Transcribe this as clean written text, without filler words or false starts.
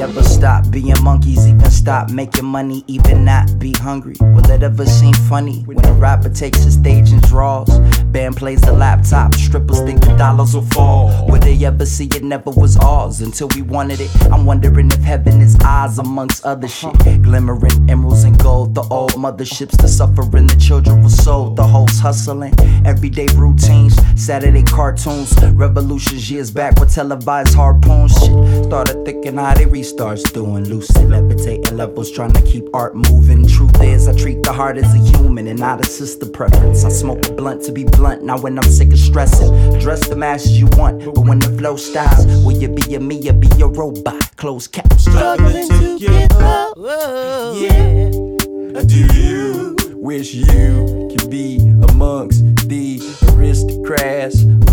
ever stop being monkeys, even stop making money, even not be hungry? Will it ever seem funny when a rapper takes the stage and draws? Band plays the laptop, strippers think the dollars will fall. Will they ever see it never was ours until we wanted it? I'm wondering if heaven is ours amongst other shit. Glimmering emeralds and gold, the old motherships, the suffering, the children were sold. The hoes hustling, everyday routines, Saturday cartoons, revolutions years back with televised harpoons. Shit, started thinking how they restarts doing, lucid levitating levels, trying to keep art moving. Truth is, I treat the heart as a human and not a sister preference. I smoke a blunt to be blunt, now when I'm sick of stressing. Dress the masses you want, but when the flow stops, will you be a me or be a robot? Close caps. Struggling to get up. Yeah. Do you wish you could be amongst the aristocrats who